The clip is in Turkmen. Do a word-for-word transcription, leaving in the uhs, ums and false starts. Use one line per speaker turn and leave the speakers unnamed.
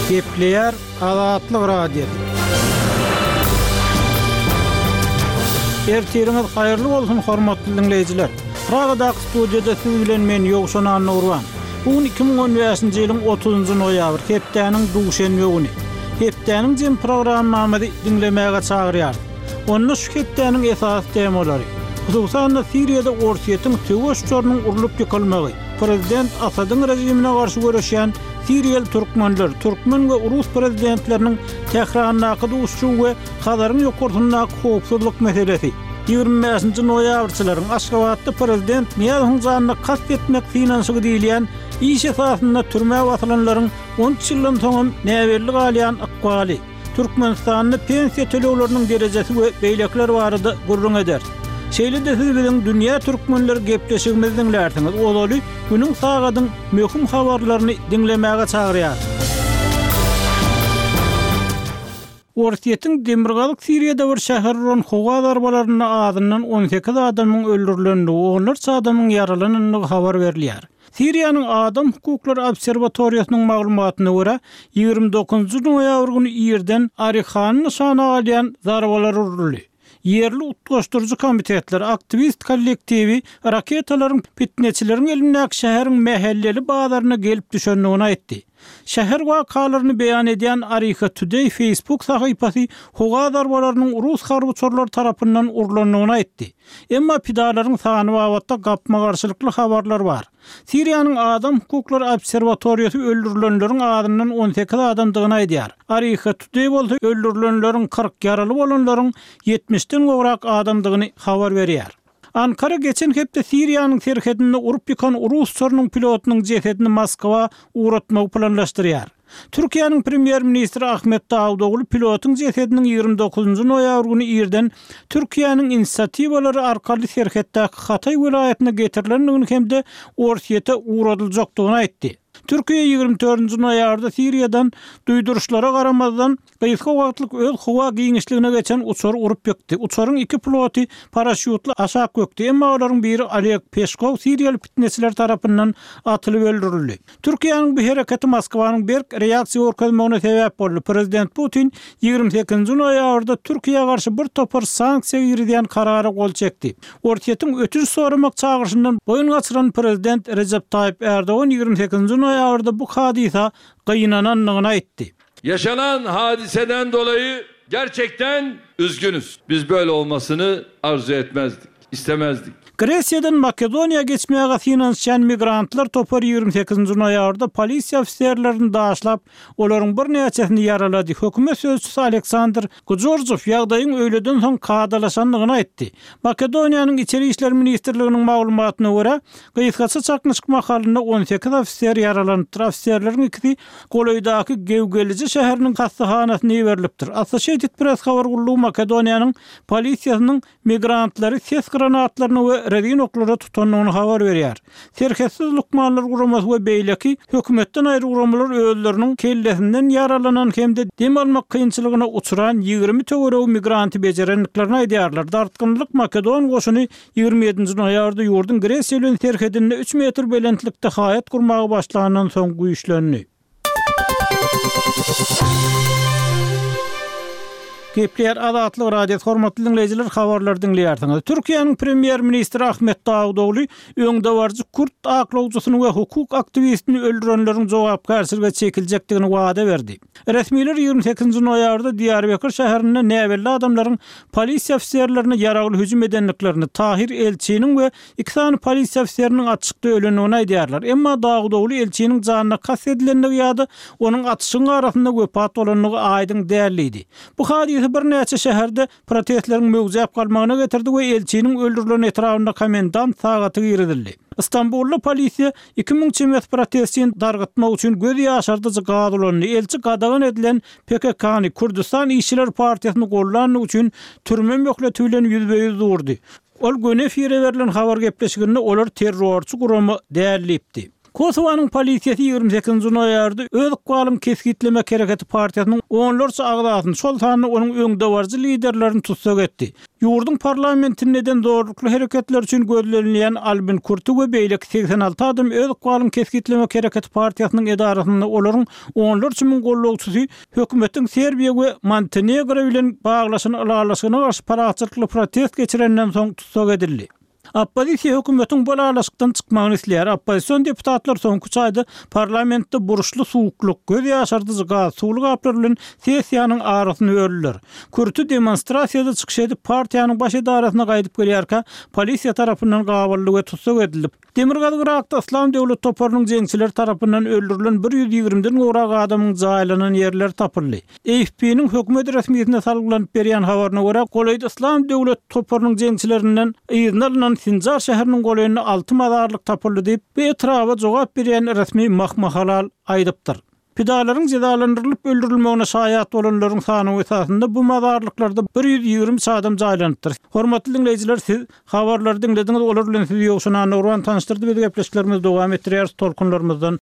Gepleyer Azatlyk Radio. Ertiriniz hayırlı bolsun hormatly dinleyijiler. Pragadak studiyada siz bilen men Ýogşan Anurwan. Bugün iki bin on beşinji ýylyň otuzunjy noýabr, hepdeniň duşen ýögüni. Hepdeniň jem programmamy dinlemäge çagyrýar. Onu şu hepdeniň esas temalary. Hususan Siriýada orsiýetiň töweşçörüniň urulup ýykylmagy, prezident Asadyň rejimine garşy görüşýän Siriýal türkmenler, türkmen we urus prezidentleriniň tehrarnaky duşçu we hadaryň ýokurtyndaky howpsuzlyk meselesi. ýygrimi beşinji noýabrçylaryň Aşgabatda prezident Niýaz Hüzanyny kast etmek finansygy diýilýän iş esasynda türme wasylanlaryň on üç ýyldan soň näberlik alýan ykbaly Türkmenistanyň pensiýa tölegleriniň derejesi we beýlekler barada gurrun eder. Şeýle de siz bilen dünýä türkmenler gepleşigimizi dinlersiňiz. Olaly günüň sagadyň möhüm habarlaryny dinlemäge çagyrýar. Orsiýetiň Demirgalyk Siriýada bir şäherden howa darbalaryny adyndan on sekiz adamyň öldürilenligi, on üç adamyň yaralananlygy habar berilýär. Siriýanyň Adam Hukuklary Obserwatoriýasynyň maglumatyna görä, ýygrimi dokuzunjy noýabr güni ýerden Arihanyň şana alýan darbalar uruly. Yerli utgaşdyrjy komitetler, aktivist kollektivi raketalaryň fitneçileriň elindäki şäheriň mahalleli bazarına gelip düşenligini aýtdy. Şäher wakalaryny beýan edýän Ariha Today Facebook sahypasy howa darbalarynyň urus harbyçylary tarapyndan urulanlygyny aýtdy. Emma pidalaryň sany wagtda gapma garşylykly habarlar bar. Siriýanyň Adam Hukuklary Obserwatoriýasy öldürilenleriň adyndan on sekiz adamdygyny aýdýar. Ariha Today bolsa öldürilenleriň kırk yaraly bolanlaryň yetmişden gowrak adamdygyny habar berýär. Ankara geçen hepde Siriýanyň serhedinde urup ýykan urus uçarynyň pilotunyň jesedini Moskwa uğratmagy planlaşdyrýar. Türkiýanyň premier ministri Ahmet Davudoglu pilotuň jesediniň ýygrimi dokuzunjy noýabr güni ýerden Türkiýanyň inisiatiwalary arkaly serheddäki Hatay welaýatyna getirilendigini hemde orsiýete uğradyljakdygyny aýtdy. Türkiýe ýygrimi dördünjy noýabrda Siriýadan duýduruşlara garamazdan gysga wagtlyk öz howa giňişligine geçen uçar urup ýykdy. Uçaryň iki piloty paraşutly aşağı gökdi, emma olaryň biri Oleg Peskov Siriýaly fitneçiler tarapyndan atylyp öldürildi. Türkiýanyň bu hereketi Moskwanyň berk reaksiýa görkezmegine sebäp boldy. Prezident Putin ýygrimi sekizinji noýabrda Türkiýe garşy bir topar sanksiýa ýerdiýän karary gol çekdi. Orsiýetiň ötüş soramak çağırşyndan boyun gaçyran prezident Recep Tayyip Erdoğan ýygrimi sekizinji noýabrda bu hadisa gynananlygyny aýtdy.
Yaşanan hadiseden dolayı gerçekten üzgünüz. Biz böyle olmasını arzu etmezdik, istemezdik.
Gresiýadan Makedoniýa geçmäge finansiýan migrantlar topar ýygrimi sekizinji noýabrda polisiýa ofisiýerlerini daşlap, olaryň bir neçesini yaralady. Hökümet sözçüsü Aleksandr Gudjorjew ýagdaýyň öýleden soň kadalaşanlygyny aýtdy. Makedoniýanyň içeri işler ministrliginiň maglumatyna görä, gysgaça çakmyşyk mahalynda on sekiz ofisiýer yaralanyp, ofisiýerleriň ikisi Goloýdaky Gewgeliji şäheriniň hastahanasyna ýeberilipdir. Associated Press habar gullugy Makedoniýanyň polisiýasynyň migrantlary ses granatlaryny we redin oklara tutanlygyny habar berýär. Serhetsiz lukmanlar guramasy we beýleki hökümetden aýry guramalar öýleriniň kellesinden yaralanan hemde dem almak kynçylygyna uçuran ýygrimi töwerew migranty bejerenliklerini aýdýarlar. Dartgynlyk Makedon goşuny ýygrimi ýedinji noýabrda ýurdun Gresiýa bilen serhedinde üç metr belentlikde haýat gurmagy başlanandan soň güýçlendi. Gepleyer Azatlyk Radio hormatly dinleyijiler, habarlar dinleýärsiňiz. Türkiýanyň premier ministri Ahmet Davudoglu öňde barjy Kürt aklawçysyny we hukuk aktivistini öldürenleriň jogapkarçylyga çekiljekdigini wada berdi. Resmiler ýygrimi sekizinji noýabrda Diyarbakır şäherinde näwelli adamlaryň polisiýa ofisiýerlerine ýaragly hüjüm edenliklerini, Tahir Elçiniň we iki sany polisiýa ofisiýeriniň açykda ölenligini aýdýarlar. Emma Davudoglu Elçiniň janyna kast edilenligi ýa-da onuň atyşyň arasynda wepat bolanlygy aýdyň däldi. Bu hadisa bir näçe şäherde protestleriň mögzäp galmagyna getirdi we elçiniň öldürilen etrafynda komendant sagaty girdildi. İstanbulda polisiýa iki ming çemet protestçini dargatmak üçin göz ýaşardyjy gadylandy. Elçi gadagan edilen P K K-ny Kurdistan İşçiler Partiýasyny gollanmak üçin türme möhlet bilen ýüzbeýüz durdy. Ol göne fire berilen habar gepleşiginde olar terrorçy guramy dälipdi. Kosovanyň polisiýeti ýygrimi sekizinji noýarda öz ýalym Keskitlemek Hereketi partiýasynyň onlarça agdasyny, şol sany onuň öňde barjy liderlerini tutsak etdi. Ýurdun parlamentinde neden zorlukly hereketler üçin gözlenilýän Albin Kurtu we beýleki seksen alty adam öz ýalym Keskitlemek Hereketi partiýasynyň edarasynda olaryň onlarça ming gollawçysy hökümetiň Serbiýa we Montenegro bilen baglaşyny alalaşyna garşy paraçylyk protest geçirenden soň tutsak edildi. Oppozisiýa hökümetiň bu alalaşykdan çykmagyny isleýär. Opposision deputatlar soňky çaýda parlamentde buruşly suwukluk, göz ýaşardyjy gaz, suwly gaplar bilen sessiýanyň arasyny ördiler. Kurtu demonstrasiýada çykyş edip partiýanyň baş edarasyna gaýdyp gelýärkä, polisiýa tarapyndan gabully we tutsak edildi. Demirgazyk Irakda İslam Döwlet toparynyň jeňçiler tarapyndan öldürilen bir yüz ýigrimden gowrak adamyň jaýlanan ýerler tapyldy. A F P'niň hökümet resmiýetine salgylanyp berýän habaryna görä, Goleýda İslam Döwlet toparynyň jeňçilerinden ýygyny alynan Sinjar şäheriniň goleýyny alty mazarlyk tapyldy diýip bu etrafa jogap berýän resmi mahmahalal aýdypdyr. Pidalaryň cezalandyrylyp öldürilmegine şaýat bolanlaryň sany esasında bu mazarlyklarda bir yüz ýigirmi adam jaýlanypdyr. Hormatly dinleýijiler, siz habarlary dinlediňiz, olar bilen sizi ýokşunan Nurwan tanıştyrdy, biz gepleşiklerimizi dowam etdirýäris tolkunlarymyzdan.